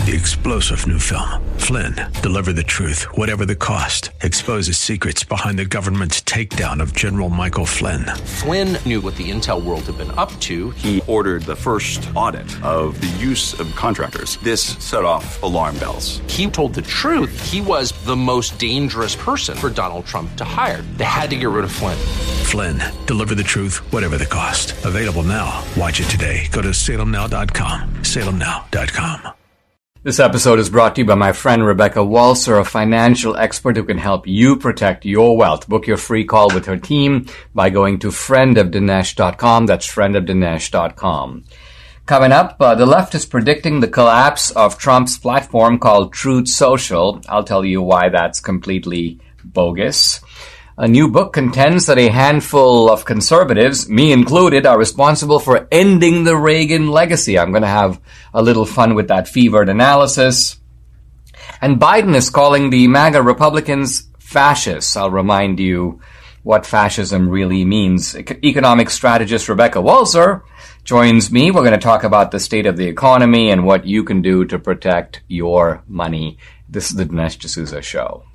the explosive new film, Flynn, Deliver the Truth, Whatever the Cost, exposes secrets behind the government's takedown of General Michael Flynn. Flynn knew what the intel world had been up to. He ordered the first audit of the use of contractors. This set off alarm bells. He told the truth. He was the most dangerous person for Donald Trump to hire. They had to get rid of Flynn. Flynn, Deliver the Truth, Whatever the Cost. Available now. Watch it today. Go to salemnow.com. salemnow.com. This episode is brought to you by my friend Rebecca Walser, a financial expert who can help you protect your wealth. Book your free call with her team by going to friendofdinesh.com. That's friendofdinesh.com. Coming up, the left is predicting the collapse of Trump's platform called Truth Social. I'll tell you why that's completely bogus. A new book contends that a handful of conservatives, me included, are responsible for ending the Reagan legacy. I'm going to have a little fun with that fevered analysis. And Biden is calling the MAGA Republicans fascists. I'll remind you what fascism really means. Economic strategist Rebecca Walser joins me. We're going to talk about the state of the economy and what you can do to protect your money. This is the Dinesh D'Souza Show.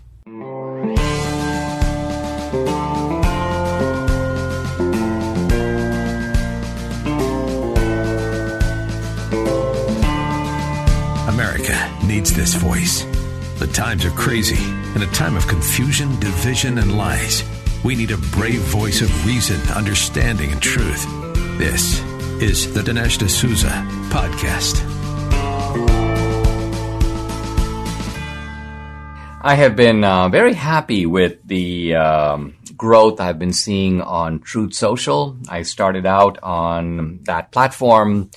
America needs this voice. The times are crazy. In a time of confusion, division, and lies, we need a brave voice of reason, understanding, and truth. This is the Dinesh D'Souza Podcast. I have been very happy with the growth I've been seeing on Truth Social. I started out on that platform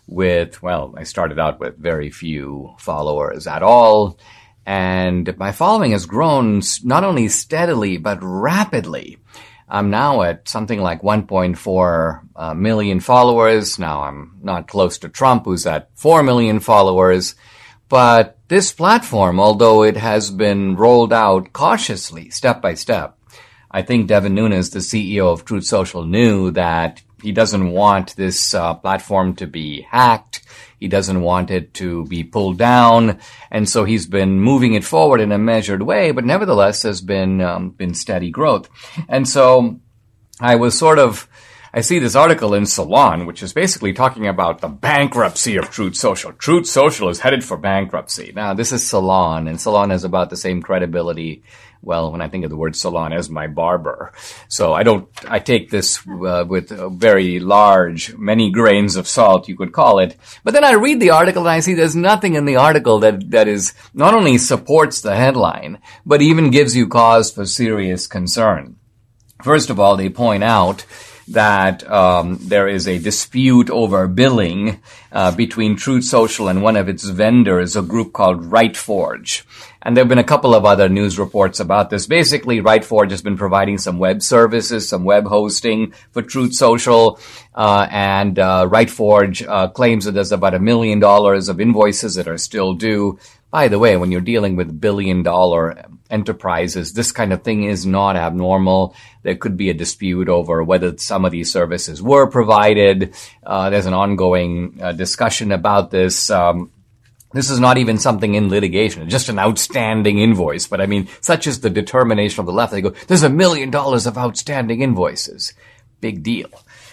I started out with very few followers at all. And my following has grown not only steadily, but rapidly. I'm now at something like 1.4 million followers. Now I'm not close to Trump, who's at 4 million followers. But this platform, although it has been rolled out cautiously, step by step, I think Devin Nunes, the CEO of Truth Social, knew that he doesn't want this platform to be hacked. He doesn't want it to be pulled down. And so he's been moving it forward in a measured way, but nevertheless has been steady growth. And so I see this article in Salon, which is basically talking about the bankruptcy of Truth Social. Truth Social is headed for bankruptcy. Now, this is Salon, and Salon has about the same credibility, well, when I think of the word salon, as my barber. So I take this with very large, many grains of salt, you could call it. But then I read the article and I see there's nothing in the article that is not only supports the headline, but even gives you cause for serious concern. First of all, they point out that there is a dispute over billing between Truth Social and one of its vendors, a group called RightForge. And there have been a couple of other news reports about this. Basically, RightForge has been providing some web services, some web hosting for Truth Social, and RightForge claims that there's about $1 million of invoices that are still due. By the way, when you're dealing with billion-dollar enterprises, this kind of thing is not abnormal. There could be a dispute over whether some of these services were provided. There's an ongoing discussion about this. This is not even something in litigation, it's just an outstanding invoice. But I mean, such is the determination of the left. They go, there's $1 million of outstanding invoices. Big deal.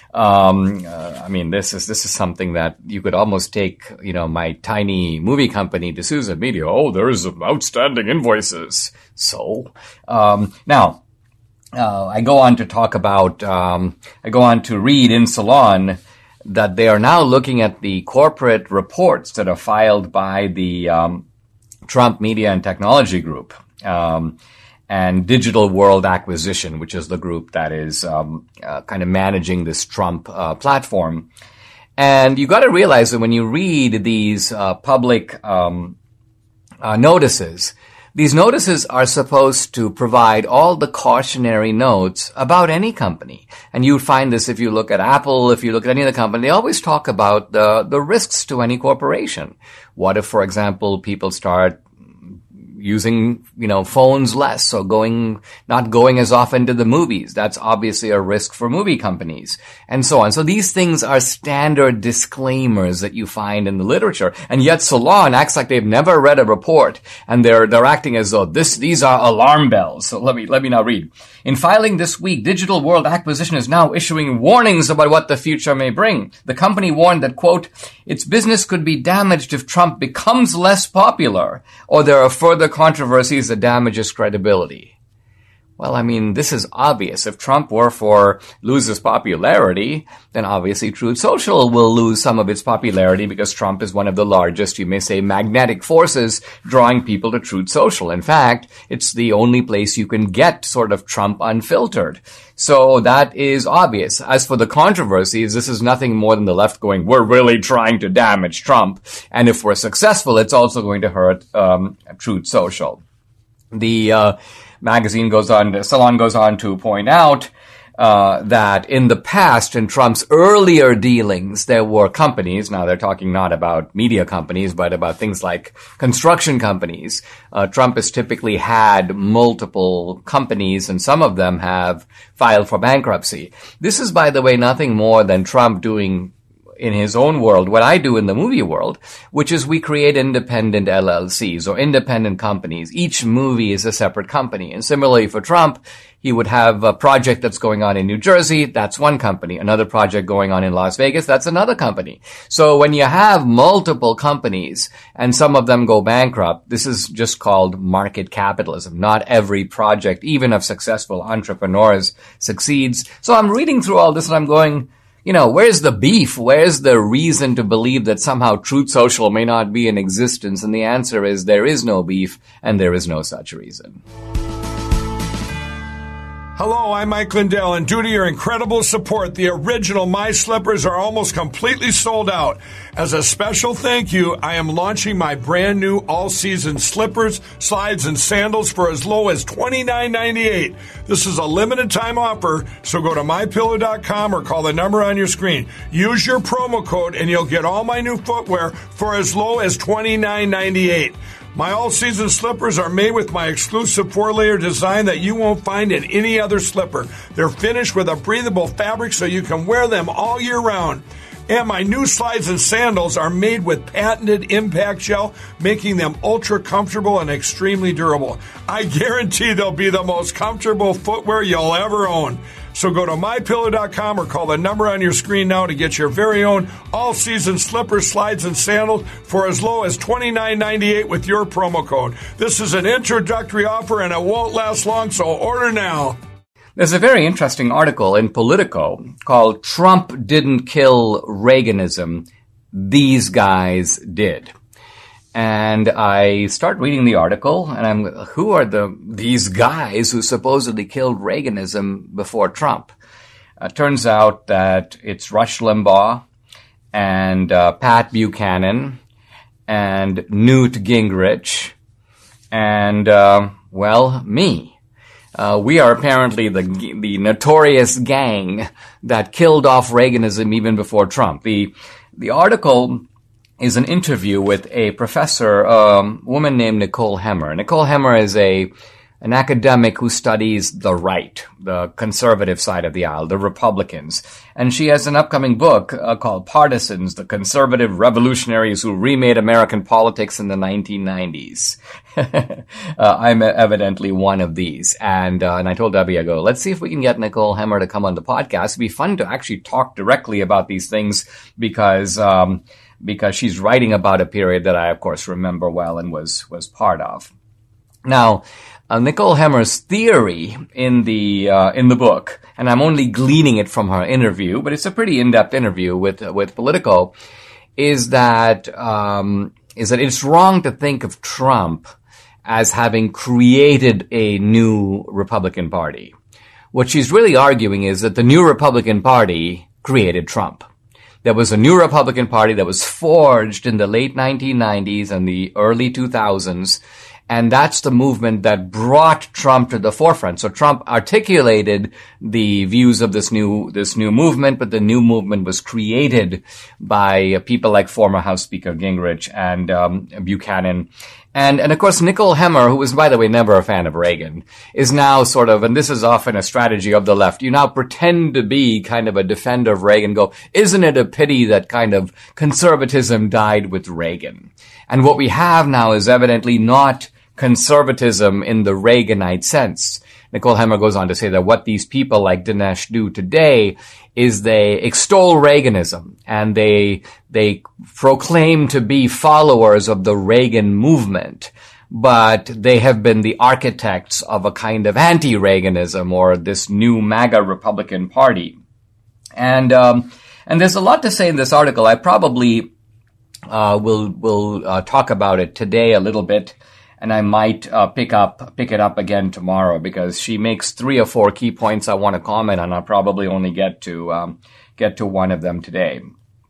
I mean, this is something that you could almost take, my tiny movie company, D'Souza Media. Oh, there's outstanding invoices. So, now, I go on to read in Salon that they are now looking at the corporate reports that are filed by the Trump Media and Technology Group and Digital World Acquisition, which is the group that is kind of managing this Trump platform. And you got to realize that when you read these public notices, these notices are supposed to provide all the cautionary notes about any company. And you find this if you look at Apple, if you look at any other company, they always talk about the risks to any corporation. What if, for example, people start using, phones less, or not going as often to the movies. That's obviously a risk for movie companies, and so on. So these things are standard disclaimers that you find in the literature, and yet Salon acts like they've never read a report, and they're acting as though these are alarm bells. So let me now read. In filing this week, Digital World Acquisition is now issuing warnings about what the future may bring. The company warned that, quote, its business could be damaged if Trump becomes less popular, or there are further controversies that damage his credibility. Well, I mean, this is obvious. If Trump loses popularity, then obviously Truth Social will lose some of its popularity, because Trump is one of the largest, you may say, magnetic forces drawing people to Truth Social. In fact, it's the only place you can get sort of Trump unfiltered. So that is obvious. As for the controversies, this is nothing more than the left going, we're really trying to damage Trump. And if we're successful, it's also going to hurt Truth Social. The Salon goes on to point out that in the past, in Trump's earlier dealings, there were companies, now they're talking not about media companies, but about things like construction companies. Trump has typically had multiple companies, and some of them have filed for bankruptcy. This is, by the way, nothing more than Trump doing in his own world what I do in the movie world, which is we create independent LLCs or independent companies. Each movie is a separate company. And similarly for Trump, he would have a project that's going on in New Jersey, that's one company. Another project going on in Las Vegas, that's another company. So when you have multiple companies and some of them go bankrupt, this is just called market capitalism. Not every project, even of successful entrepreneurs, succeeds. So I'm reading through all this and I'm going, where's the beef? Where's the reason to believe that somehow Truth Social may not be in existence? And the answer is there is no beef, and there is no such reason. Hello, I'm Mike Lindell, and due to your incredible support, the original My Slippers are almost completely sold out. As a special thank you, I am launching my brand new all-season slippers, slides, and sandals for as low as $29.98. This is a limited time offer, so go to MyPillow.com or call the number on your screen. Use your promo code, and you'll get all my new footwear for as low as $29.98. My all-season slippers are made with my exclusive 4-layer design that you won't find in any other slipper. They're finished with a breathable fabric so you can wear them all year round. And my new slides and sandals are made with patented impact gel, making them ultra comfortable and extremely durable. I guarantee they'll be the most comfortable footwear you'll ever own. So go to MyPillow.com or call the number on your screen now to get your very own all-season slippers, slides, and sandals for as low as $29.98 with your promo code. This is an introductory offer and it won't last long, so order now. There's a very interesting article in Politico called Trump Didn't Kill Reaganism, These Guys Did. And I start reading the article, and who are these guys who supposedly killed Reaganism before Trump? Turns out that it's Rush Limbaugh and Pat Buchanan and Newt Gingrich and, me. We are apparently the notorious gang that killed off Reaganism even before Trump. The article is an interview with a professor, a woman named Nicole Hemmer. Nicole Hemmer is an academic who studies the right, the conservative side of the aisle, the Republicans. And she has an upcoming book called Partisans, the Conservative Revolutionaries Who Remade American Politics in the 1990s. I'm evidently one of these. And I told Debbie, I go, let's see if we can get Nicole Hemmer to come on the podcast. It'd be fun to actually talk directly about these things because she's writing about a period that I, of course, remember well and was part of. Now, Nicole Hemmer's theory in the book, and I'm only gleaning it from her interview, but it's a pretty in-depth interview with Politico, is that it's wrong to think of Trump as having created a new Republican Party. What she's really arguing is that the new Republican Party created Trump. There was a new Republican Party that was forged in the late 1990s and the early 2000s, And that's the movement that brought Trump to the forefront. So Trump articulated the views of this new movement, but the new movement was created by people like former House Speaker Gingrich and Buchanan. And of course, Nicole Hemmer, who was, by the way, never a fan of Reagan, is now sort of, and this is often a strategy of the left, you now pretend to be kind of a defender of Reagan, go, isn't it a pity that kind of conservatism died with Reagan? And what we have now is evidently not conservatism in the Reaganite sense. Nicole Hemmer goes on to say that what these people like Dinesh do today is they extol Reaganism and they proclaim to be followers of the Reagan movement, but they have been the architects of a kind of anti-Reaganism or this new MAGA Republican Party. And there's a lot to say in this article. I probably will talk about it today a little bit. And I might pick it up again tomorrow because she makes 3 or 4 key points I want to comment on. I'll probably only get to one of them today.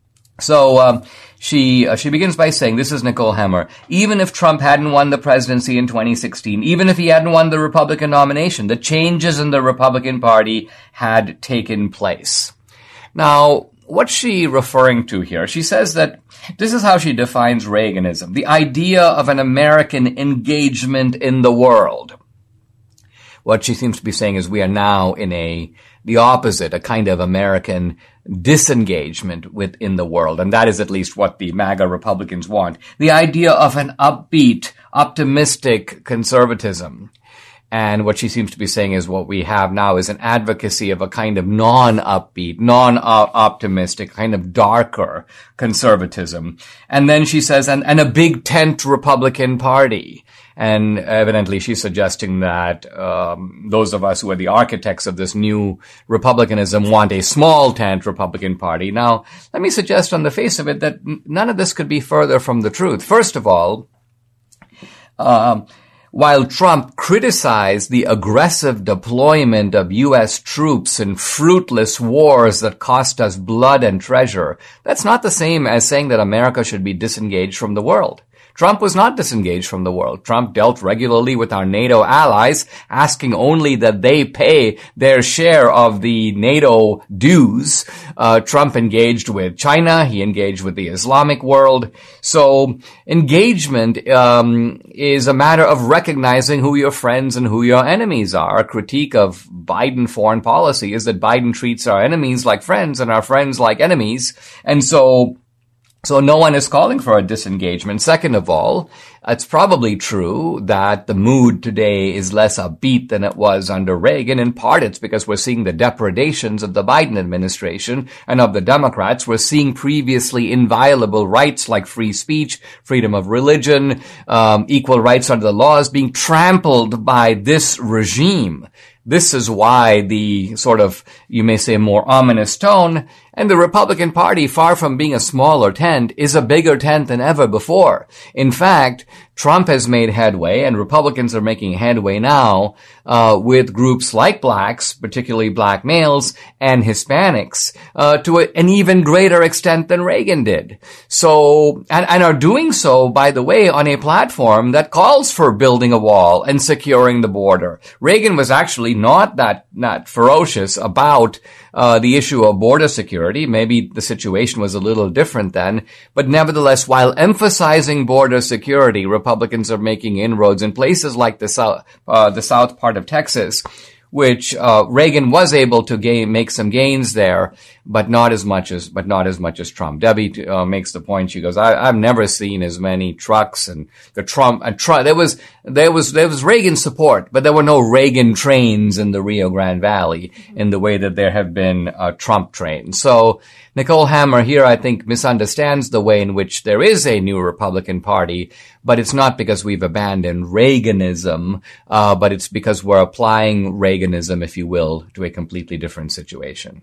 So she begins by saying, this is Nicole Hemmer, even if Trump hadn't won the presidency in 2016, even if he hadn't won the Republican nomination, the changes in the Republican Party had taken place. Now, what's she referring to here? She says that this is how she defines Reaganism, the idea of an American engagement in the world. What she seems to be saying is we are now in the opposite, a kind of American disengagement within the world. And that is at least what the MAGA Republicans want. The idea of an upbeat, optimistic conservatism. And what she seems to be saying is what we have now is an advocacy of a kind of non-upbeat, non-optimistic, kind of darker conservatism. And then she says, and a big tent Republican Party. And evidently she's suggesting that those of us who are the architects of this new republicanism want a small tent Republican Party. Now, let me suggest on the face of it that none of this could be further from the truth. First of all, while Trump criticized the aggressive deployment of U.S. troops in fruitless wars that cost us blood and treasure, that's not the same as saying that America should be disengaged from the world. Trump was not disengaged from the world. Trump dealt regularly with our NATO allies, asking only that they pay their share of the NATO dues. Trump engaged with China. He engaged with the Islamic world. So engagement is a matter of recognizing who your friends and who your enemies are. A critique of Biden foreign policy is that Biden treats our enemies like friends and our friends like enemies. And so no one is calling for a disengagement. Second of all, it's probably true that the mood today is less upbeat than it was under Reagan. In part, it's because we're seeing the depredations of the Biden administration and of the Democrats. We're seeing previously inviolable rights like free speech, freedom of religion, equal rights under the laws being trampled by this regime. This is why the sort of, you may say, more ominous tone. And the Republican Party, far from being a smaller tent, is a bigger tent than ever before. In fact, Trump has made headway, and Republicans are making headway now with groups like blacks, particularly black males, and Hispanics, to an even greater extent than Reagan did. So, and are doing so, by the way, on a platform that calls for building a wall and securing the border. Reagan was actually not ferocious about the issue of border security. Maybe the situation was a little different then, but nevertheless, while emphasizing border security, Republicans are making inroads in places like the south part of Texas, which Reagan was able to make some gains there, but not as much as Trump. Debbie makes the point. She goes, I've never seen as many trucks and there was Reagan support, but there were no Reagan trains in the Rio Grande Valley in the way that there have been Trump trains. So Nicole Hemmer here, I think, misunderstands the way in which there is a new Republican Party, but it's not because we've abandoned Reaganism, but it's because we're applying Reaganism, if you will, to a completely different situation.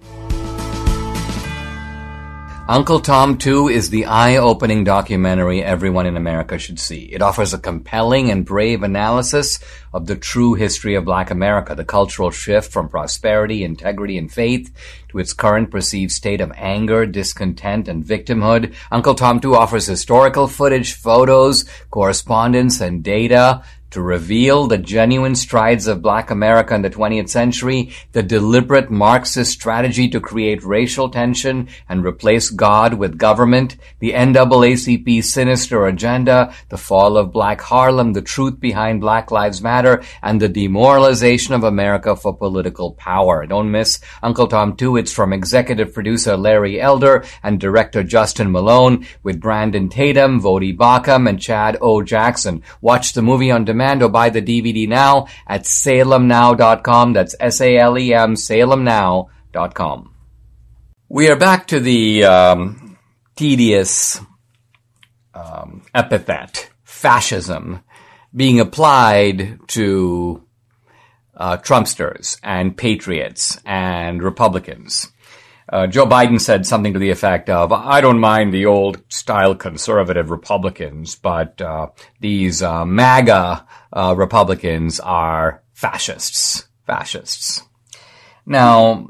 Uncle Tom 2 is the eye-opening documentary everyone in America should see. It offers a compelling and brave analysis of the true history of Black America, the cultural shift from prosperity, integrity, and faith to its current perceived state of anger, discontent, and victimhood. Uncle Tom 2 offers historical footage, photos, correspondence, and data to reveal the genuine strides of Black America in the 20th century, the deliberate Marxist strategy to create racial tension and replace God with government, the NAACP's sinister agenda, the fall of Black Harlem, the truth behind Black Lives Matter, and the demoralization of America for political power. Don't miss Uncle Tom 2. It's from executive producer Larry Elder and director Justin Malone with Brandon Tatum, Vodi Bakum, and Chad O. Jackson. Watch the movie on demand or buy the DVD now at salemnow.com. That's SALEM, salemnow.com. We are back to the tedious epithet, fascism, being applied to Trumpsters and patriots and Republicans. Joe Biden said something to the effect of, I don't mind the old-style conservative Republicans, but these MAGA Republicans are fascists. Now,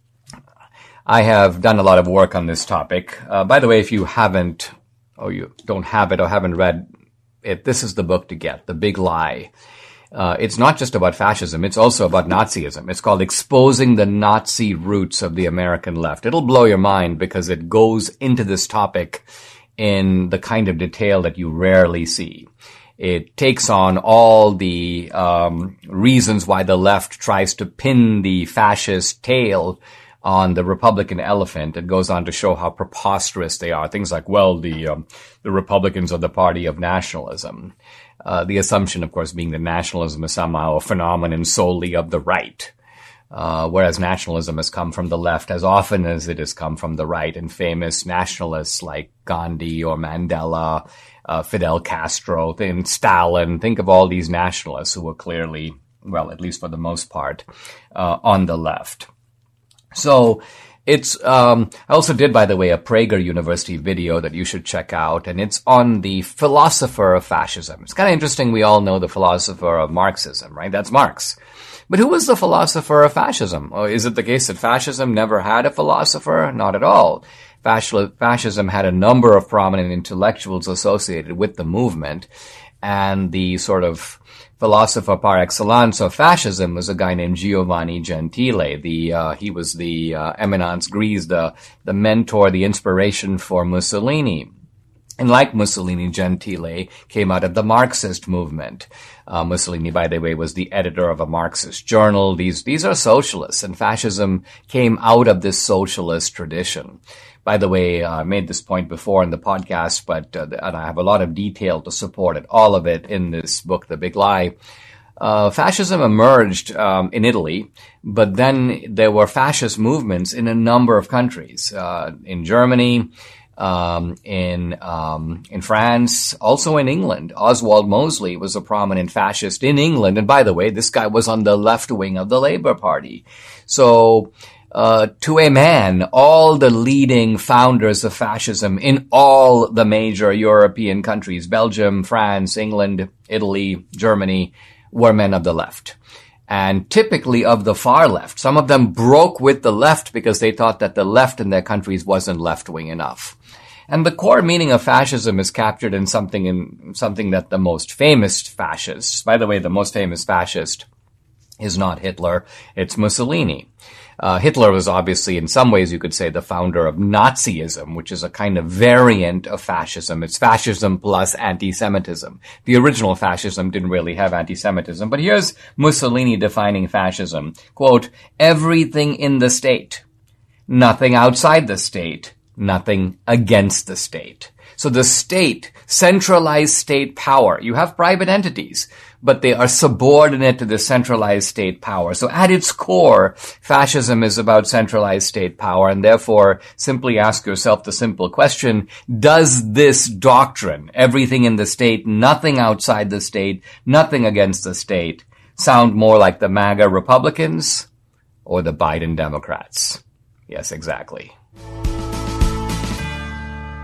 I have done a lot of work on this topic. By the way, if you haven't, or you don't have it or haven't read it, this is the book to get, The Big Lie. It's not just about fascism, it's also about Nazism. It's called Exposing the Nazi Roots of the American Left. It'll blow your mind because it goes into this topic in the kind of detail that you rarely see. It takes on all the reasons why the left tries to pin the fascist tail on the Republican elephant. It goes on to show how preposterous they are. Things like, well, the Republicans are the party of nationalism. The assumption, of course, being that nationalism is somehow a phenomenon solely of the right, whereas nationalism has come from the left as often as it has come from the right, and famous nationalists like Gandhi or Mandela, Fidel Castro, and Stalin. Think of all these nationalists who were clearly, well, at least for the most part, on the left. So it's, I also did, by the way, a Prager University video that you should check out, and it's on the philosopher of fascism. It's kind of interesting. We all know the philosopher of Marxism, right? That's Marx. But who was the philosopher of fascism? Or is it the case that fascism never had a philosopher? Not at all. Fascism had a number of prominent intellectuals associated with the movement, and the sort of philosopher par excellence of fascism was a guy named Giovanni Gentile. He was the eminence grise, the mentor, the inspiration for Mussolini. And like Mussolini, Gentile came out of the Marxist movement. Mussolini, by the way, was the editor of a Marxist journal. These are socialists, and fascism came out of this socialist tradition. By the way, I made this point before in the podcast, but and I have a lot of detail to support it, all of it in this book, The Big Lie. Fascism emerged in Italy, but then there were fascist movements in a number of countries, in Germany, in France, also in England. Oswald Mosley was a prominent fascist in England, and by the way, this guy was on the left wing of the Labour Party. So, to a man, all the leading founders of fascism in all the major European countries, Belgium, France, England, Italy, Germany, were men of the left. And typically of the far left. Some of them broke with the left because they thought that the left in their countries wasn't left-wing enough. And the core meaning of fascism is captured in something that the most famous fascists, by the way, the most famous fascist is not Hitler, it's Mussolini. Hitler was obviously, in some ways, you could say, the founder of Nazism, which is a kind of variant of fascism. It's fascism plus anti-Semitism. The original fascism didn't really have anti-Semitism, but here's Mussolini defining fascism. Quote, everything in the state, nothing outside the state, nothing against the state. So the state, centralized state power, you have private entities, but they are subordinate to the centralized state power. So at its core, fascism is about centralized state power, and therefore simply ask yourself the simple question, does this doctrine, everything in the state, nothing outside the state, nothing against the state, sound more like the MAGA Republicans or the Biden Democrats? Yes, exactly.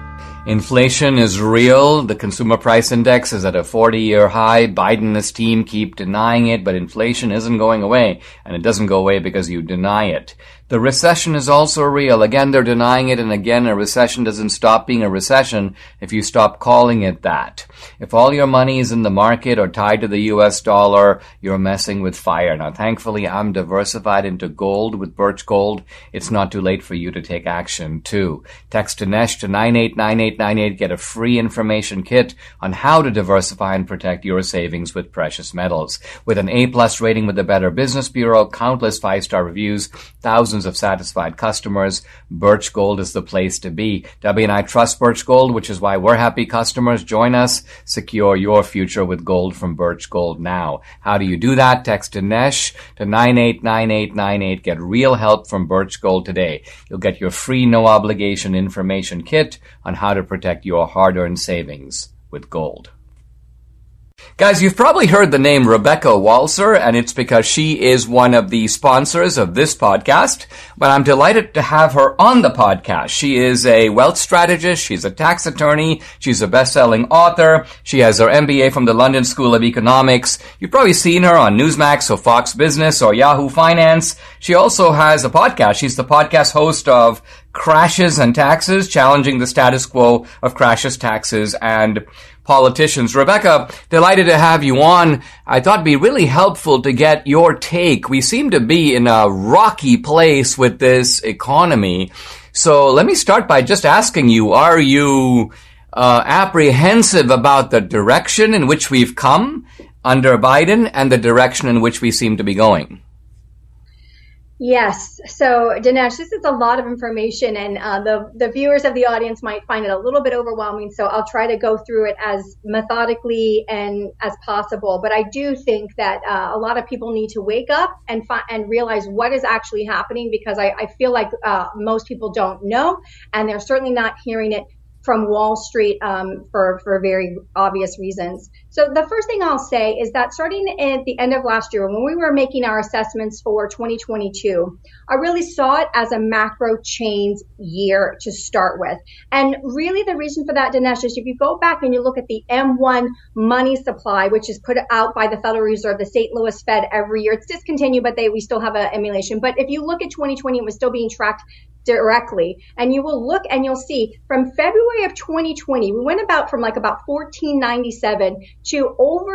Inflation is real. The consumer price index is at a 40-year high. Biden and his team keep denying it, but inflation isn't going away, and it doesn't go away because you deny it. The recession is also real. Again, they're denying it, and again, a recession doesn't stop being a recession if you stop calling it that. If all your money is in the market or tied to the US dollar, you're messing with fire. Now, thankfully, I'm diversified into gold with Birch Gold. It's not too late for you to take action, too. Text Dinesh to 989898. Get a free information kit on how to diversify and protect your savings with precious metals. With an A-plus rating with the Better Business Bureau, countless 5-star reviews, thousands of satisfied customers, Birch Gold is the place to be. Debbie and I trust Birch Gold, which is why we're happy customers. Join us. Secure your future with gold from Birch Gold now. How do you do that? Text Dinesh to 989898. Get real help from Birch Gold today. You'll get your free no obligation information kit on how to protect your hard-earned savings with gold. Guys, you've probably heard the name Rebecca Walser, and it's because she is one of the sponsors of this podcast, but I'm delighted to have her on the podcast. She is a wealth strategist, she's a tax attorney, she's a best-selling author, she has her MBA from the London School of Economics. You've probably seen her on Newsmax or Fox Business or Yahoo Finance. She also has a podcast. She's the podcast host of Crashes and Taxes, challenging the status quo of crashes, taxes, and politicians. Rebecca, delighted to have you on. I thought it'd be really helpful to get your take. We seem to be in a rocky place with this economy. So let me start by just asking you, are you apprehensive about the direction in which we've come under Biden and the direction in which we seem to be going? Yes. So, Dinesh, this is a lot of information, and the viewers of the audience might find it a little bit overwhelming. So I'll try to go through it as methodically and as possible. But I do think that a lot of people need to wake up and realize what is actually happening, because I feel like most people don't know, and they're certainly not hearing it from Wall Street for very obvious reasons. So the first thing I'll say is that starting at the end of last year, when we were making our assessments for 2022, I really saw it as a macro change year to start with. And really the reason for that, Dinesh, is if you go back and you look at the M1 money supply, which is put out by the Federal Reserve, the St. Louis Fed every year. It's discontinued, but we still have an emulation. But if you look at 2020, it was still being tracked directly. And you will look and you'll see from February of 2020, we went about from about 1497 to over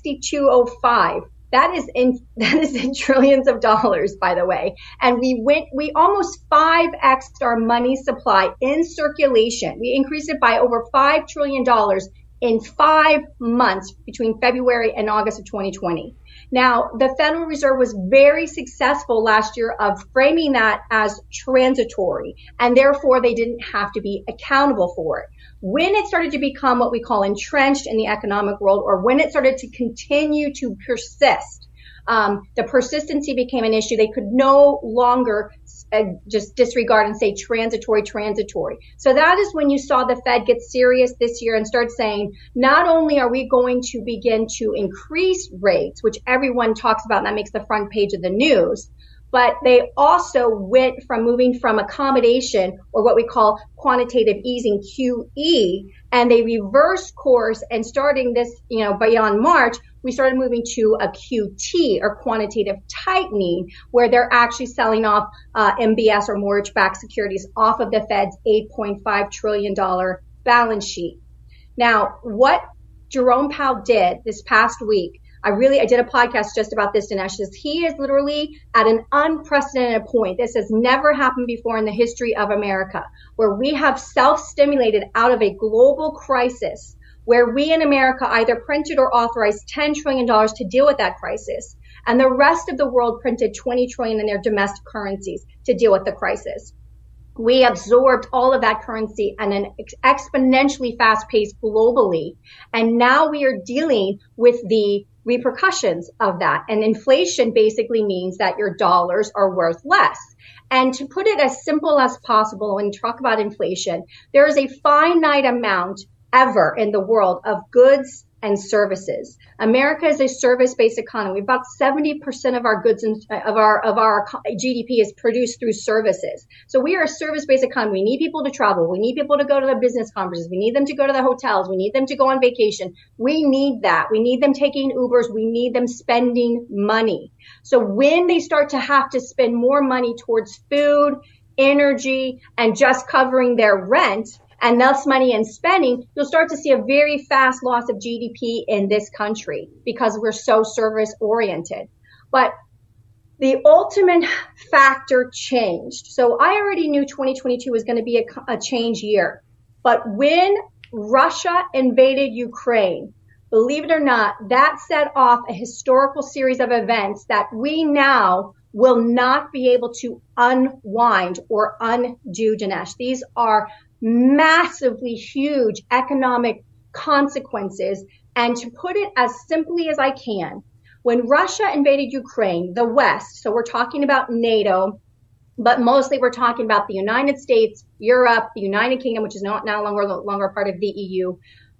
6205. That is in trillions of dollars, by the way. And we almost 5x'd our money supply in circulation. We increased it by over $5 trillion in 5 months between February and August of 2020. Now, the Federal Reserve was very successful last year of framing that as transitory, and therefore they didn't have to be accountable for it. When it started to become what we call entrenched in the economic world, or when it started to continue to persist, the persistency became an issue. They could no longer just disregard and say transitory. So that is when you saw the Fed get serious this year and start saying, not only are we going to begin to increase rates, which everyone talks about, and that makes the front page of the news, but they also went from moving from accommodation, or what we call quantitative easing, QE, and they reversed course, and starting this, beyond March, we started moving to a QT, or quantitative tightening, where they're actually selling off MBS, or mortgage-backed securities, off of the Fed's $8.5 trillion balance sheet. Now, what Jerome Powell did this past week, I did a podcast just about this, Dinesh. He is literally at an unprecedented point. This has never happened before in the history of America, where we have self-stimulated out of a global crisis, where we in America either printed or authorized $10 trillion to deal with that crisis, and the rest of the world printed $20 trillion in their domestic currencies to deal with the crisis. We absorbed all of that currency at an exponentially fast pace globally, and now we are dealing with the repercussions of that. And inflation basically means that your dollars are worth less. And to put it as simple as possible, when you talk about inflation, there is a finite amount ever in the world of goods and services. America is a service-based economy. About 70% of our goods and of our GDP is produced through services. So we are a service-based economy. We need people to travel. We need people to go to the business conferences. We need them to go to the hotels. We need them to go on vacation. We need that. We need them taking Ubers. We need them spending money. So when they start to have to spend more money towards food, energy, and just covering their rent, and thus money in spending, you'll start to see a very fast loss of GDP in this country because we're so service oriented. But the ultimate factor changed. So I already knew 2022 was going to be a change year. But when Russia invaded Ukraine, believe it or not, that set off a historical series of events that we now will not be able to unwind or undo, Dinesh. These are massively huge economic consequences. And to put it as simply as I can, when Russia invaded Ukraine, the West, so we're talking about NATO, but mostly we're talking about the United States, Europe, the United Kingdom, which is no longer part of the EU,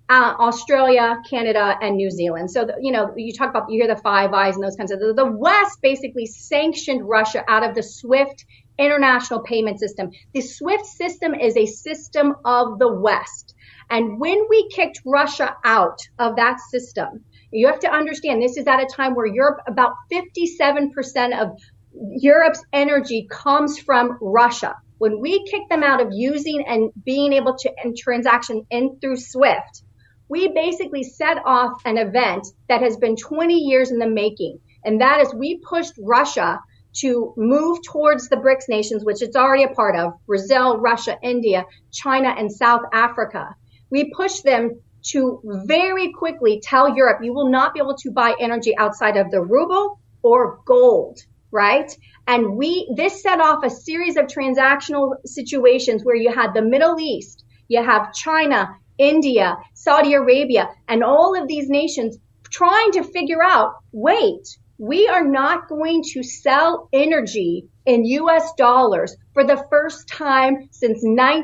Australia, Canada, and New Zealand. So, you talk about, you hear the Five Eyes and those kinds of, the West basically sanctioned Russia out of the SWIFT international payment system. The SWIFT system is a system of the West. And when we kicked Russia out of that system, you have to understand this is at a time where Europe, about 57% of Europe's energy comes from Russia. When we kicked them out of using and being able to transaction in through SWIFT, we basically set off an event that has been 20 years in the making. And that is we pushed Russia to move towards the BRICS nations, which it's already a part of, Brazil, Russia, India, China, and South Africa. We pushed them to very quickly tell Europe, you will not be able to buy energy outside of the ruble or gold, right? And this set off a series of transactional situations where you had the Middle East, you have China, India, Saudi Arabia, and all of these nations trying to figure out, wait, we are not going to sell energy in US dollars for the first time since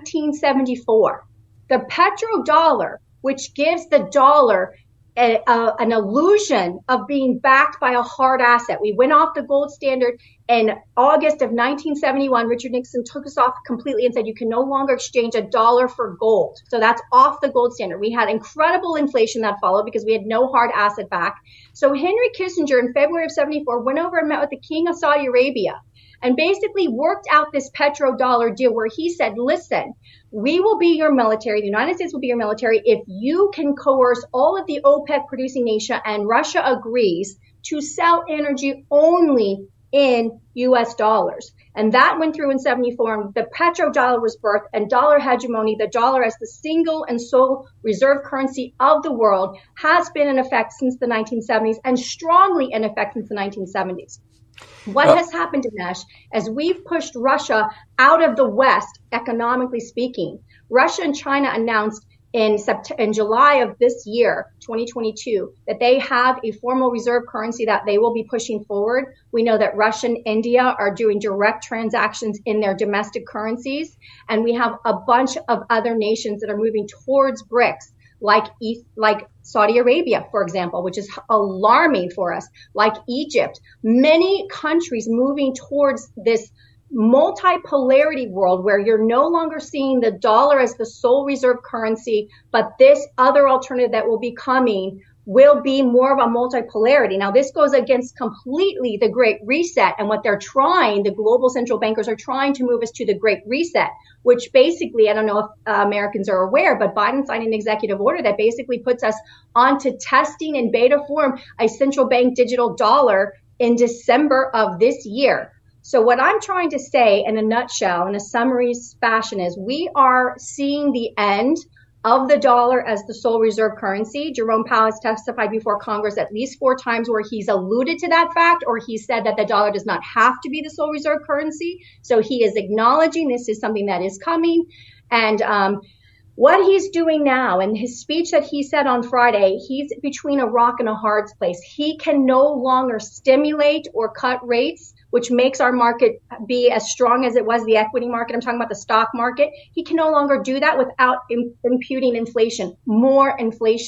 1974. The petrodollar, which gives the dollar an illusion of being backed by a hard asset. We went off the gold standard in August of 1971. Richard Nixon took us off completely and said you can no longer exchange a dollar for gold. So that's off the gold standard. We had incredible inflation that followed because we had no hard asset back. So Henry Kissinger in February of 74 went over and met with the King of Saudi Arabia and basically worked out this petrodollar deal where he said, listen, we will be your military. The United States will be your military if you can coerce all of the OPEC producing nation and Russia agrees to sell energy only in US dollars. And that went through in 74. And the petrodollar was birthed and dollar hegemony, the dollar as the single and sole reserve currency of the world, has been in effect since the 1970s and strongly in effect since the 1970s. What has happened, Dinesh, as we've pushed Russia out of the West, economically speaking? Russia and China announced in July of this year, 2022, that they have a formal reserve currency that they will be pushing forward. We know that Russia and India are doing direct transactions in their domestic currencies. And we have a bunch of other nations that are moving towards BRICS, like Saudi Arabia, for example, which is alarming for us, like Egypt. Many countries moving towards this multipolarity world where you're no longer seeing the dollar as the sole reserve currency, but this other alternative that will be coming will be more of a multipolarity. Now, this goes against completely the Great Reset and what they're trying, the global central bankers are trying to move us to the Great Reset, which basically, I don't know if Americans are aware, but Biden signed an executive order that basically puts us onto testing in beta form a central bank digital dollar in December of this year. So what I'm trying to say in a nutshell, in a summary fashion, is we are seeing the end of the dollar as the sole reserve currency. Jerome Powell has testified before Congress at least 4 times where he's alluded to that fact, or he said that the dollar does not have to be the sole reserve currency. So he is acknowledging this is something that is coming. And what he's doing now, and his speech that he said on Friday, he's between a rock and a hard place. He can no longer stimulate or cut rates, which makes our market be as strong as it was, the equity market. I'm talking about the stock market. He can no longer do that without imputing inflation, more inflation.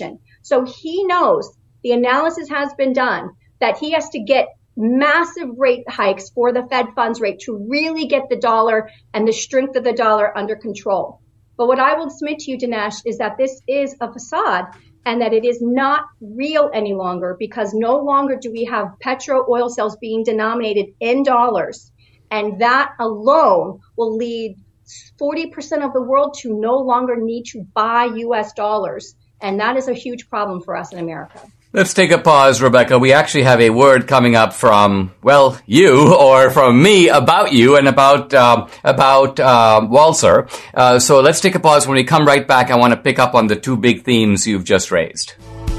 So he knows, the analysis has been done, that he has to get massive rate hikes for the Fed funds rate to really get the dollar and the strength of the dollar under control. But what I will submit to you, Dinesh, is that this is a facade and that it is not real any longer, because no longer do we have petro oil sales being denominated in dollars. And that alone will lead 40% of the world to no longer need to buy U.S. dollars. And that is a huge problem for us in America. Let's take a pause, Rebecca. We actually have a word coming up from, well, you, or from me about you and about Walser. So let's take a pause. When we come right back, I want to pick up on the two big themes you've just raised.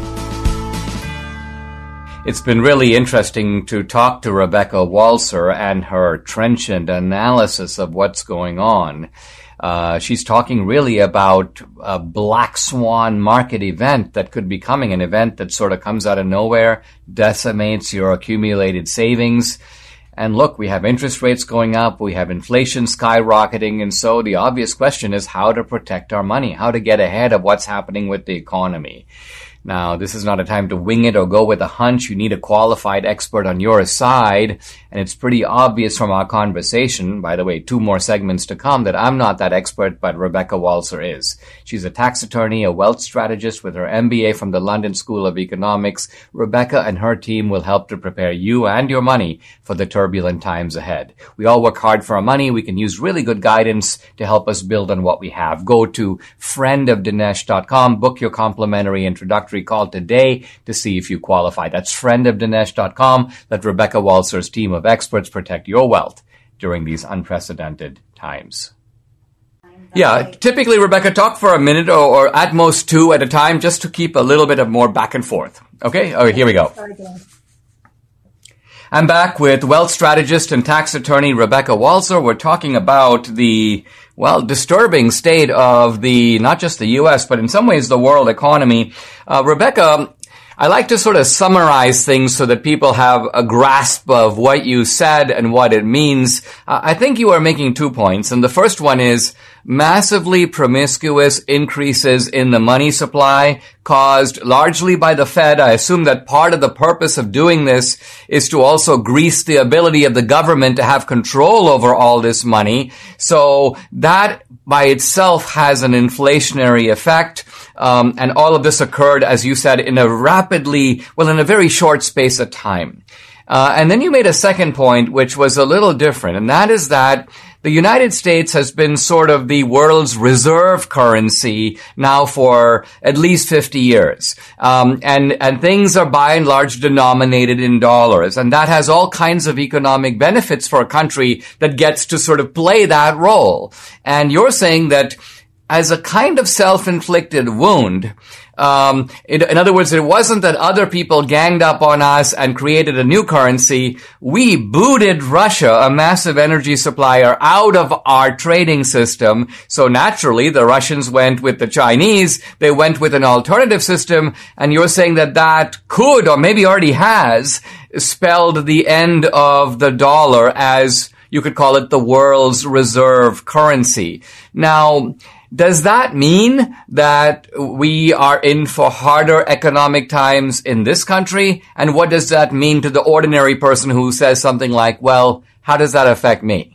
It's been really interesting to talk to Rebecca Walser and her trenchant analysis of what's going on. She's talking really about a black swan market event that could be coming, an event that sort of comes out of nowhere, decimates your accumulated savings. And look, we have interest rates going up, we have inflation skyrocketing, and so the obvious question is how to protect our money, how to get ahead of what's happening with the economy. Now, this is not a time to wing it or go with a hunch. You need a qualified expert on your side. And it's pretty obvious from our conversation, by the way, 2 more segments to come, that I'm not that expert, but Rebecca Walser is. She's a tax attorney, a wealth strategist with her MBA from the London School of Economics. Rebecca and her team will help to prepare you and your money for the turbulent times ahead. We all work hard for our money. We can use really good guidance to help us build on what we have. Go to friendofdinesh.com, book your complimentary introductory call today to see if you qualify. That's friendofdinesh.com. Let Rebecca Walser's team of experts protect your wealth during these unprecedented times. Yeah, typically, Rebecca, talk for a minute or at most 2 at a time just to keep a little bit of more back and forth. Okay? All right, here we go. I'm back with wealth strategist and tax attorney Rebecca Walser. We're talking about the, well, disturbing state of not just the U.S., but in some ways the world economy. Rebecca, I like to sort of summarize things so that people have a grasp of what you said and what it means. I think you are making 2 points, and the first one is massively promiscuous increases in the money supply caused largely by the Fed. I assume that part of the purpose of doing this is to also grease the ability of the government to have control over all this money. So that by itself has an inflationary effect. And all of this occurred, as you said, in a very short space of time. And then you made a second point, which was a little different, and that is that the United States has been sort of the world's reserve currency now for at least 50 years. And things are by and large denominated in dollars. And that has all kinds of economic benefits for a country that gets to sort of play that role. And you're saying that as a kind of self-inflicted wound, in other words, it wasn't that other people ganged up on us and created a new currency. We booted Russia, a massive energy supplier, out of our trading system. So naturally, the Russians went with the Chinese. They went with an alternative system. And you're saying that could, or maybe already has, spelled the end of the dollar as, you could call it, the world's reserve currency. Now, does that mean that we are in for harder economic times in this country? And what does that mean to the ordinary person who says something like, well, how does that affect me?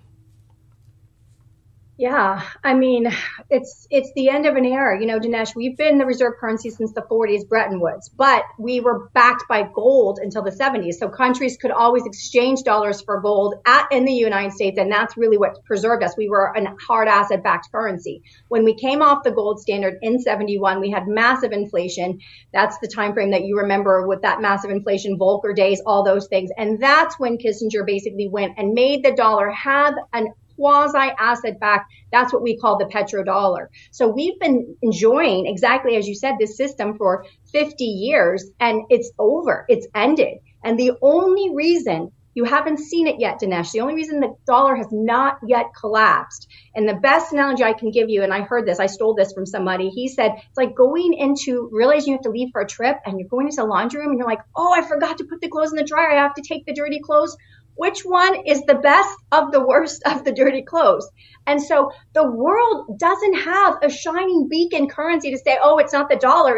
Yeah, I mean, it's the end of an era. You know, Dinesh, we've been the reserve currency since the 40s, Bretton Woods, but we were backed by gold until the 70s. So countries could always exchange dollars for gold in the United States, and that's really what preserved us. We were a hard asset-backed currency. When we came off the gold standard in 71, we had massive inflation. That's the time frame that you remember with that massive inflation, Volcker days, all those things. And that's when Kissinger basically went and made the dollar have an quasi-asset back. That's what we call the petrodollar. So we've been enjoying, exactly as you said, this system for 50 years, and it's over. It's ended. And the only reason you haven't seen it yet, Dinesh, the only reason the dollar has not yet collapsed, and the best analogy I can give you, and I heard this, I stole this from somebody, he said, it's like realizing you have to leave for a trip, and you're going into the laundry room, and you're like, oh, I forgot to put the clothes in the dryer. I have to take the dirty clothes. Which one is the best of the worst of the dirty clothes? And so the world doesn't have a shining beacon currency to say, oh, it's not the dollar.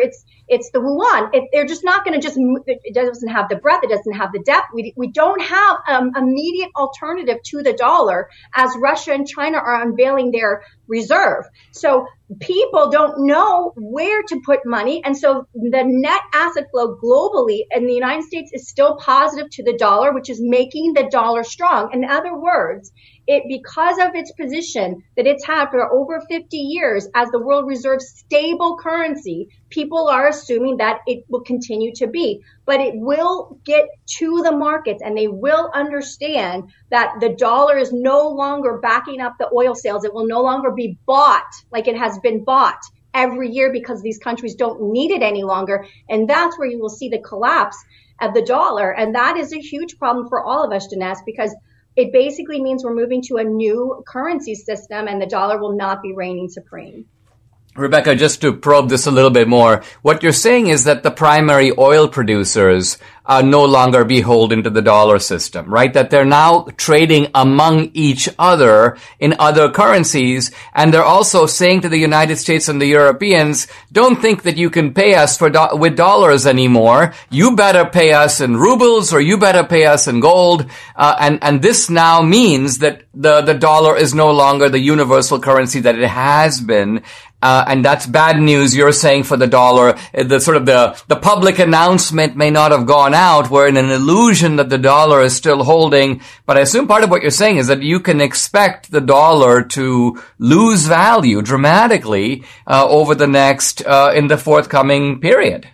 It's the yuan. They're just not going to just move. It doesn't have the breadth. It doesn't have the depth. We don't have immediate alternative to the dollar as Russia and China are unveiling their reserve. So people don't know where to put money. And so the net asset flow globally in the United States is still positive to the dollar, which is making the dollar strong. In other words, because of its position that it's had for over 50 years as the world reserve stable currency, people are assuming that it will continue to be. But it will get to the markets and they will understand that the dollar is no longer backing up the oil sales. It will no longer be bought like it has been bought every year because these countries don't need it any longer. And that's where you will see the collapse of the dollar. And that is a huge problem for all of us, Dinesh, because it basically means we're moving to a new currency system and the dollar will not be reigning supreme. Rebecca, just to probe this a little bit more, what you're saying is that the primary oil producers are no longer beholden to the dollar system, right? That they're now trading among each other in other currencies. And they're also saying to the United States and the Europeans, don't think that you can pay us with dollars anymore. You better pay us in rubles or you better pay us in gold. And this now means that the dollar is no longer the universal currency that it has been. And that's bad news, you're saying, for the dollar. The public announcement may not have gone out. We're in an illusion that the dollar is still holding. But I assume part of what you're saying is that you can expect the dollar to lose value dramatically over the next, in the forthcoming period.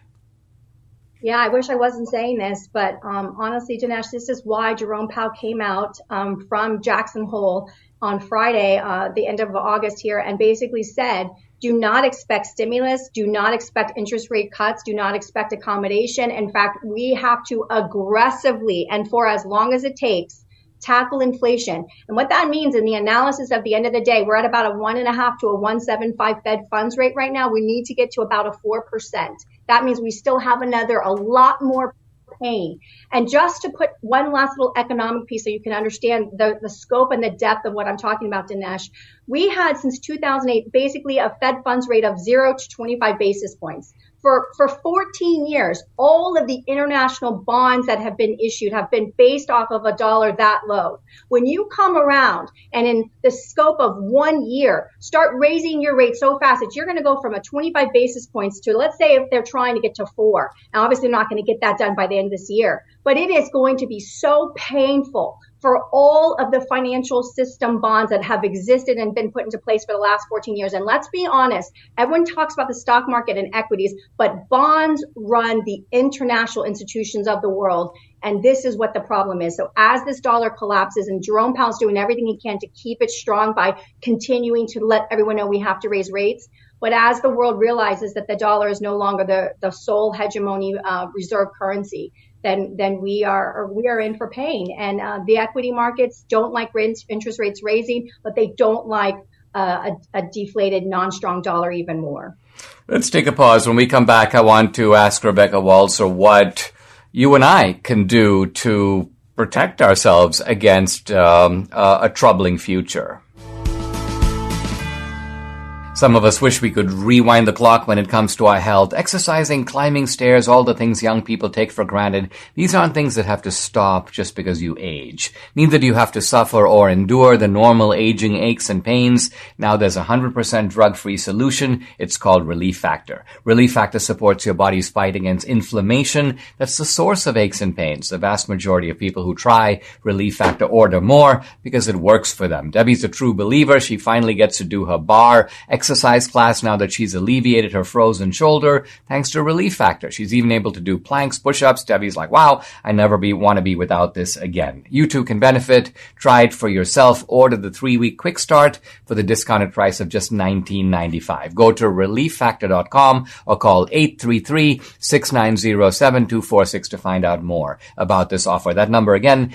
Yeah, I wish I wasn't saying this, but honestly, Dinesh, this is why Jerome Powell came out from Jackson Hole on Friday, the end of August here, and basically said, do not expect stimulus, do not expect interest rate cuts, do not expect accommodation. In fact, we have to aggressively, and for as long as it takes, tackle inflation. And what that means in the analysis of the end of the day, we're at about a 1.5 to a 1.75 Fed funds rate right now. We need to get to about a 4%. That means we still have a lot more pain. And just to put one last little economic piece so you can understand the scope and the depth of what I'm talking about, Dinesh, we had since 2008 basically a Fed funds rate of 0 to 25 basis points. For 14 years, all of the international bonds that have been issued have been based off of a dollar that low. When you come around and in the scope of 1 year, start raising your rate so fast that you're going to go from a 25 basis points to, let's say if they're trying to get to 4. Now, obviously, they're not going to get that done by the end of this year, but it is going to be so painful for all of the financial system bonds that have existed and been put into place for the last 14 years. And let's be honest, everyone talks about the stock market and equities, but bonds run the international institutions of the world. And this is what the problem is. So as this dollar collapses, and Jerome Powell's doing everything he can to keep it strong by continuing to let everyone know we have to raise rates. But as the world realizes that the dollar is no longer the sole hegemony reserve currency, then we are in for pain. And the equity markets don't like interest rates raising, but they don't like a deflated, non-strong dollar even more. Let's take a pause. When we come back, I want to ask Rebecca Walser what you and I can do to protect ourselves against a troubling future. Some of us wish we could rewind the clock when it comes to our health. Exercising, climbing stairs, all the things young people take for granted. These aren't things that have to stop just because you age. Neither do you have to suffer or endure the normal aging aches and pains. Now there's a 100% drug-free solution. It's called Relief Factor. Relief Factor supports your body's fight against inflammation. That's the source of aches and pains. The vast majority of people who try Relief Factor order more because it works for them. Debbie's a true believer. She finally gets to do her bar exercise class now that she's alleviated her frozen shoulder thanks to Relief Factor. She's even able to do planks, push-ups. Debbie's like, wow, I never want to be without this again. You too can benefit. Try it for yourself. Order the 3-week quick start for the discounted price of just $19.95. Go to relieffactor.com or call 833-690-7246 to find out more about this offer. That number again,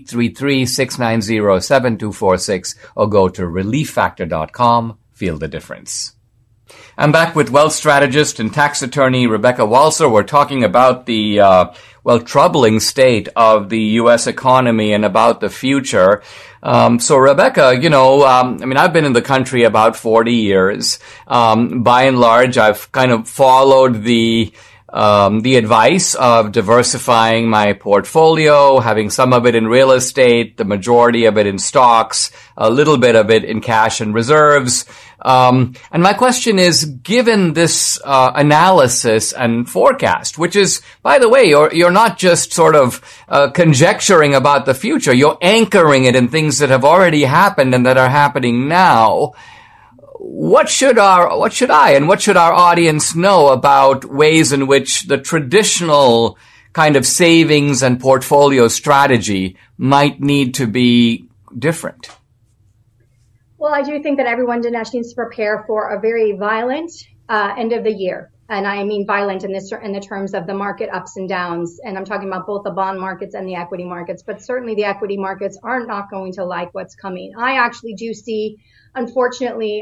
833-690-7246, or go to relieffactor.com. Feel the difference. I'm back with wealth strategist and tax attorney Rebecca Walser. We're talking about the, troubling state of the U.S. economy and about the future. So Rebecca, I've been in the country about 40 years. By and large, I've kind of followed the the advice of diversifying my portfolio, having some of it in real estate, the majority of it in stocks, a little bit of it in cash and reserves. And my question is, given this analysis and forecast, which is, by the way, you're not just sort of conjecturing about the future, you're anchoring it in things that have already happened and that are happening now. What should I and what should our audience know about ways in which the traditional kind of savings and portfolio strategy might need to be different? Well, I do think that everyone, Dinesh, needs to prepare for a very violent end of the year. And I mean violent in the terms of the market ups and downs. And I'm talking about both the bond markets and the equity markets. But certainly the equity markets are not going to like what's coming. I actually do see, unfortunately,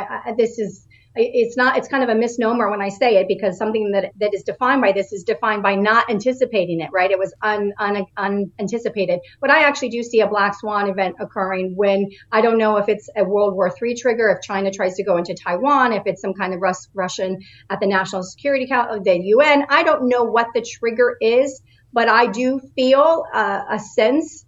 it's kind of a misnomer when I say it, because something that is defined by this is defined by not anticipating it, right? It was unanticipated. But I actually do see a black swan event occurring when I don't know if it's a World War III trigger, if China tries to go into Taiwan, if it's some kind of Russian at the National Security Council, the UN. I don't know what the trigger is, but I do feel a sense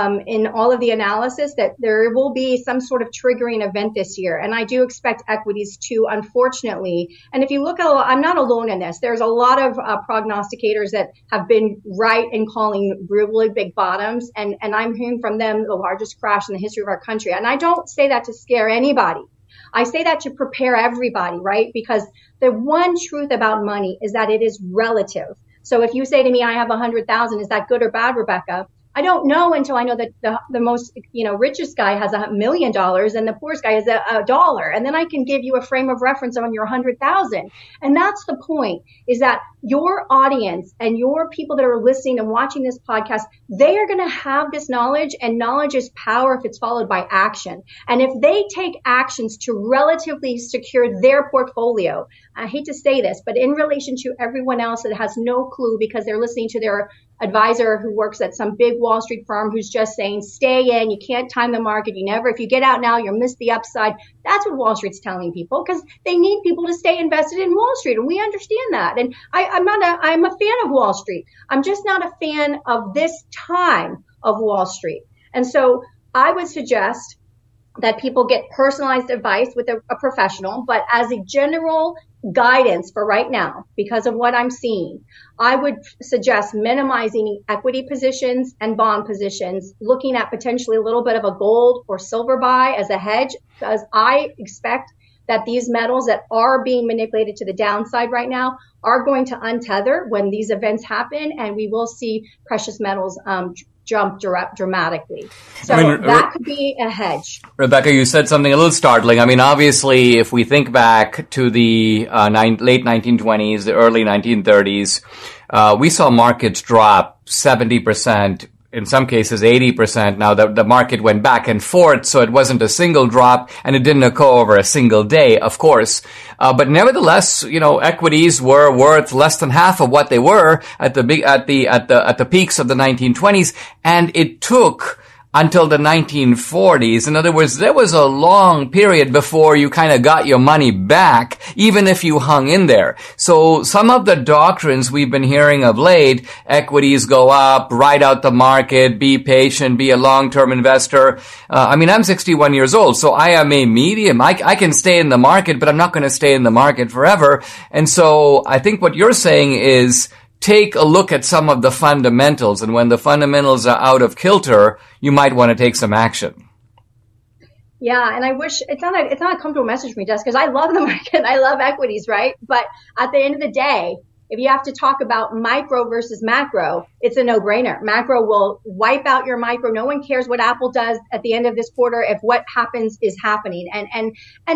in all of the analysis that there will be some sort of triggering event this year. And I do expect equities to, unfortunately, and if you look at, I'm not alone in this, there's a lot of prognosticators that have been right in calling really big bottoms. And I'm hearing from them the largest crash in the history of our country. And I don't say that to scare anybody. I say that to prepare everybody, right? Because the one truth about money is that it is relative. So if you say to me, I have 100,000, is that good or bad, Rebecca? I don't know until I know that the most, richest guy has $1 million and the poorest guy has a dollar. And then I can give you a frame of reference on your 100,000. And that's the point, is that your audience and your people that are listening and watching this podcast, they are going to have this knowledge, and knowledge is power if it's followed by action. And if they take actions to relatively secure their portfolio, I hate to say this, but in relation to everyone else that has no clue because they're listening to their advisor who works at some big Wall Street firm who's just saying, stay in, you can't time the market, if you get out now, you'll miss the upside. That's what Wall Street's telling people, because they need people to stay invested in Wall Street. And we understand that. And I'm a fan of Wall Street. I'm just not a fan of this time of Wall Street. And so I would suggest that people get personalized advice with a professional, but as a general guidance for right now, because of what I'm seeing, I would suggest minimizing equity positions and bond positions, looking at potentially a little bit of a gold or silver buy as a hedge, because I expect that these metals that are being manipulated to the downside right now are going to untether when these events happen, and we will see precious metals jump dramatically. So that could be a hedge. Rebecca, you said something a little startling. Obviously, if we think back to the late 1920s, the early 1930s, we saw markets drop 70%, in some cases 80%. Now the market went back and forth, so it wasn't a single drop, and it didn't occur over a single day, of course. But nevertheless, equities were worth less than half of what they were at the peaks of the 1920s, and it took until the 1940s. In other words, there was a long period before you kind of got your money back, even if you hung in there. So some of the doctrines we've been hearing of late, equities go up, ride out the market, be patient, be a long-term investor. I'm 61 years old, so I am a medium. I can stay in the market, but I'm not going to stay in the market forever. And so I think what you're saying is, take a look at some of the fundamentals, and when the fundamentals are out of kilter, you might want to take some action. Yeah, and I wish it's not a comfortable message for me, Jess, because I love the market, I love equities, right? But at the end of the day, if you have to talk about micro versus macro, it's a no-brainer. Macro will wipe out your micro. No one cares what Apple does at the end of this quarter if what happens is happening. And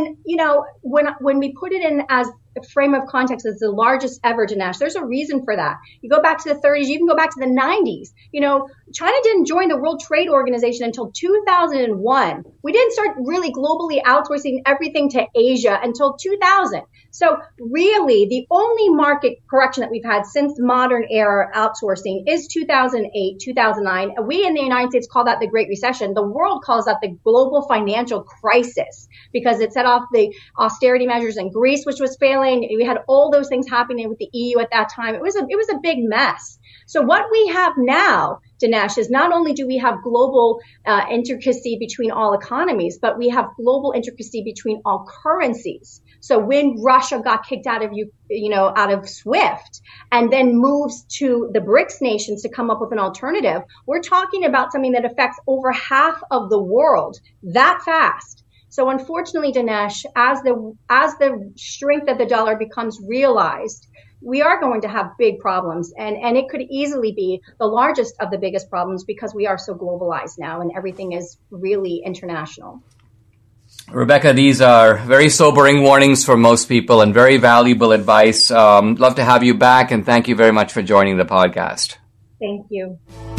when we put it in as a frame of context, it's the largest ever, Dinesh. There's a reason for that. You go back to the 30s, you even go back to the 90s. China didn't join the World Trade Organization until 2001. We didn't start really globally outsourcing everything to Asia until 2000. So really, the only market correction that we've had since modern era outsourcing is 2008, 2009. We in the United States call that the Great Recession. The world calls that the global financial crisis because it set off the austerity measures in Greece, which was failing. sailing. We had all those things happening with the EU at that time. It was a big mess. So what we have now, Dinesh, is not only do we have global intricacy between all economies, but we have global intricacy between all currencies. So when Russia got kicked out of out of SWIFT and then moves to the BRICS nations to come up with an alternative, we're talking about something that affects over half of the world that fast. So unfortunately, Dinesh, as the strength of the dollar becomes realized, we are going to have big problems, and it could easily be the largest of the biggest problems because we are so globalized now and everything is really international. Rebecca, these are very sobering warnings for most people and very valuable advice. Love to have you back, and thank you very much for joining the podcast. Thank you.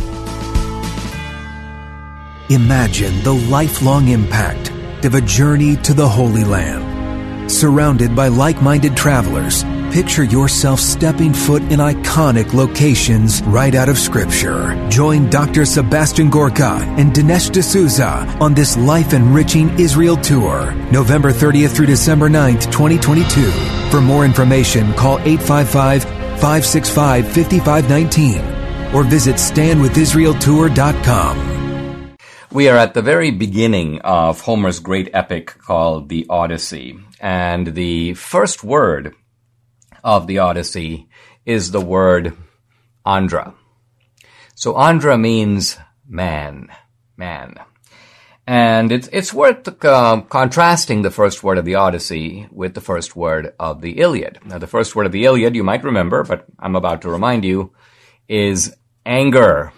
Imagine the lifelong impact of a journey to the Holy Land. Surrounded by like-minded travelers, picture yourself stepping foot in iconic locations right out of Scripture. Join Dr. Sebastian Gorka and Dinesh D'Souza on this life-enriching Israel tour, November 30th through December 9th, 2022. For more information, call 855-565-5519 or visit standwithisraeltour.com. We are at the very beginning of Homer's great epic called the Odyssey, and the first word of the Odyssey is the word Andra. So Andra means man. And it's worth contrasting the first word of the Odyssey with the first word of the Iliad. Now, the first word of the Iliad, you might remember, but I'm about to remind you, is anger,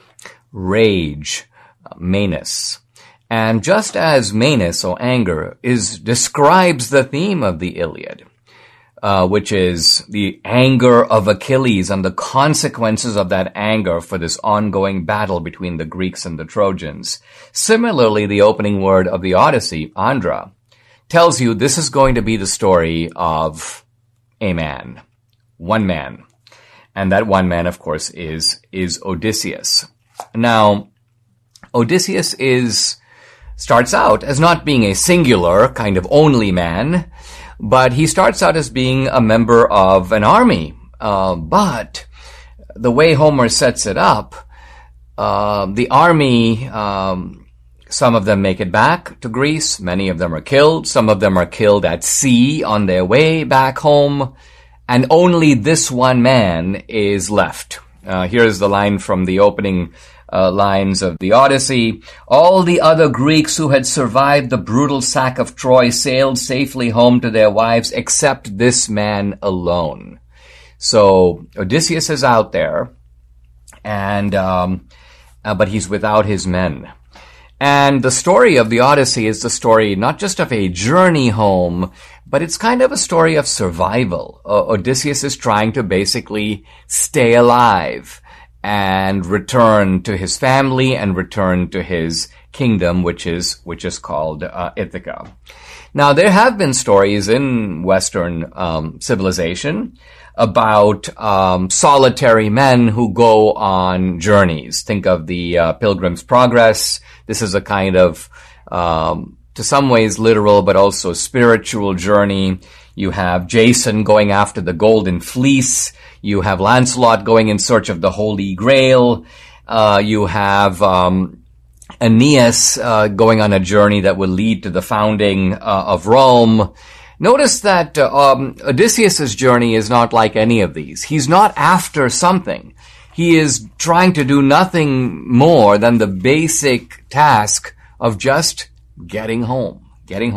rage, Manus. And just as Manus, or anger, describes the theme of the Iliad, which is the anger of Achilles and the consequences of that anger for this ongoing battle between the Greeks and the Trojans. Similarly, the opening word of the Odyssey, Andra, tells you this is going to be the story of a man, one man. And that one man, of course, is Odysseus. Now, Odysseus starts out as not being a singular kind of only man, but he starts out as being a member of an army. But the way Homer sets it up, the army, some of them make it back to Greece. Many of them are killed. Some of them are killed at sea on their way back home. And only this one man is left. Here's the line from the opening lines of the Odyssey. All the other Greeks who had survived the brutal sack of Troy sailed safely home to their wives, except this man alone. So Odysseus is out there, and but he's without his men. And the story of the Odyssey is the story not just of a journey home, but it's kind of a story of survival. Odysseus is trying to basically stay alive and return to his family and return to his kingdom, which is called Ithaca. Now, there have been stories in Western civilization about solitary men who go on journeys. Think of the Pilgrim's Progress. This is a kind of, to some ways literal, but also spiritual journey. You have Jason going after the Golden Fleece. You have Lancelot going in search of the Holy Grail. You have Aeneas going on a journey that will lead to the founding of Rome. Notice that Odysseus' journey is not like any of these. He's not after something. He is trying to do nothing more than the basic task of just getting home.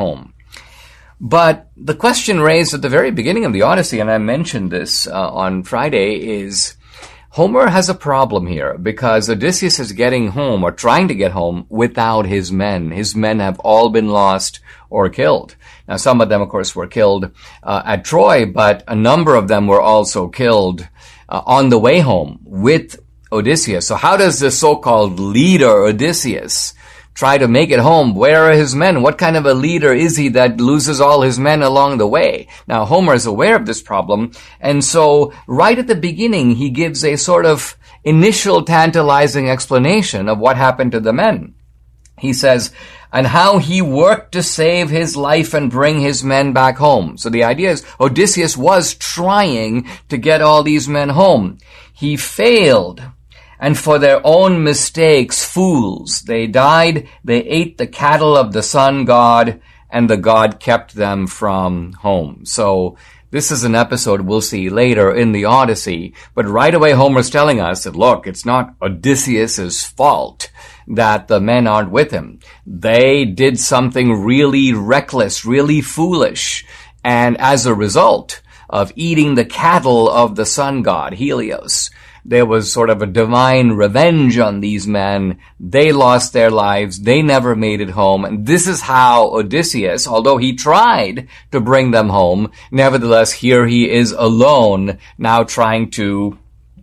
But the question raised at the very beginning of the Odyssey, and I mentioned this on Friday, is Homer has a problem here because Odysseus is getting home or trying to get home without his men. His men have all been lost or killed. Now, some of them, of course, were killed at Troy, but a number of them were also killed on the way home with Odysseus. So how does the so-called leader Odysseus try to make it home? Where are his men? What kind of a leader is he that loses all his men along the way? Now, Homer is aware of this problem, and so right at the beginning, he gives a sort of initial tantalizing explanation of what happened to the men. He says, and how he worked to save his life and bring his men back home. So the idea is Odysseus was trying to get all these men home. He failed. And for their own mistakes, fools, they died, they ate the cattle of the sun god, and the god kept them from home. So this is an episode we'll see later in the Odyssey, but right away Homer's telling us that, look, it's not Odysseus's fault that the men aren't with him. They did something really reckless, really foolish, and as a result of eating the cattle of the sun god, Helios, there was sort of a divine revenge on these men. They lost their lives. They never made it home. And this is how Odysseus, although he tried to bring them home, nevertheless, here he is alone, now trying to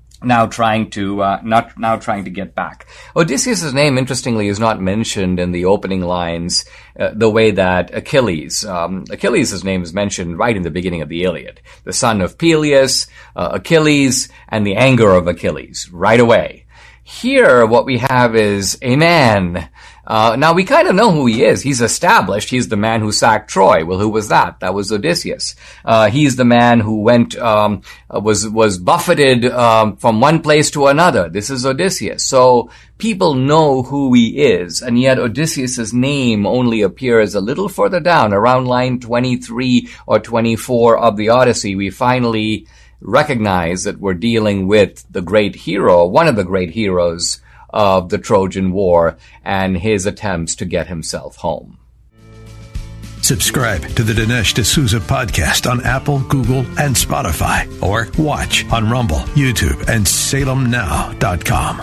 get back. Odysseus' name, interestingly, is not mentioned in the opening lines the way that Achilles. Achilles' name is mentioned right in the beginning of the Iliad. The son of Peleus, Achilles, and the anger of Achilles, right away. Here, what we have is a man. Now we kind of know who he is. He's established. He's the man who sacked Troy. Well, who was that? That was Odysseus. He's the man who went, was buffeted, from one place to another. This is Odysseus. So people know who he is, and yet Odysseus' name only appears a little further down, around line 23 or 24 of the Odyssey. We finally recognize that we're dealing with the great hero, one of the great heroes of the Trojan War, and his attempts to get himself home. Subscribe to the Dinesh D'Souza podcast on Apple, Google, and Spotify, or watch on Rumble, YouTube, and SalemNow.com.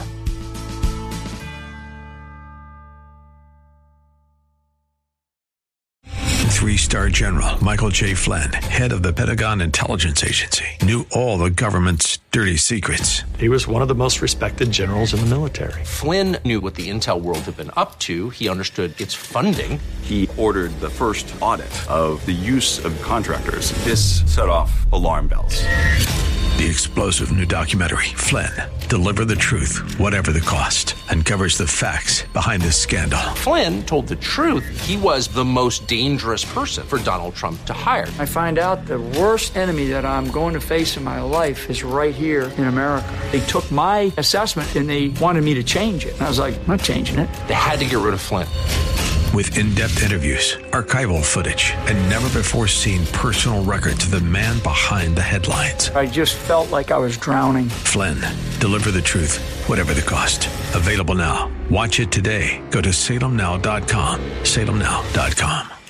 Three-star General Michael J. Flynn, head of the Pentagon Intelligence Agency, knew all the government's dirty secrets. He was one of the most respected generals in the military. Flynn knew what the intel world had been up to. He understood its funding. He ordered the first audit of the use of contractors. This set off alarm bells. The explosive new documentary, Flynn, Deliver the Truth, Whatever the Cost, uncovers the facts behind this scandal. Flynn told the truth. He was the most dangerous person for Donald Trump to hire. I find out the worst enemy that I'm going to face in my life is right here in America. They took my assessment and they wanted me to change it. And I was like, I'm not changing it. They had to get rid of Flynn. With in-depth interviews, archival footage, and never-before-seen personal records of the man behind the headlines. I just felt like I was drowning. Flynn, Deliver the Truth, Whatever the Cost. Available now. Watch it today. Go to SalemNow.com. SalemNow.com.